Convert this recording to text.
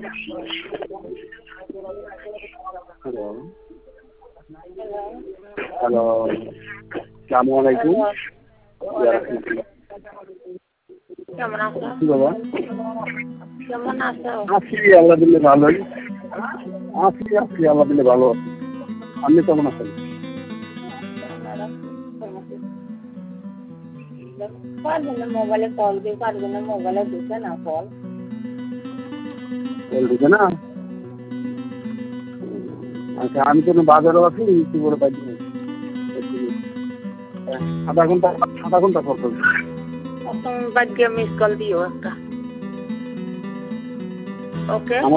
Hello, hello, আসসালামু আলাইকুম। কেমন আছো? কি বাবা? কেমন আছো? আছি আল্লাহ দিলে ভালোই। আছি আল্লাহ দিলে ভালো আছি। আপনি কেমন আছেন? মোবাইলে কল দিয়ে পারবে না, মোবাইলে ঢুকে না কল। কল ঢুকে না? আচ্ছা, আমি তো বাজারও আছি, কি করে পাইছি আধা ঘন্টা পর করবো। বাদ দিয়ে মিস কল দিও একটা। ওকে।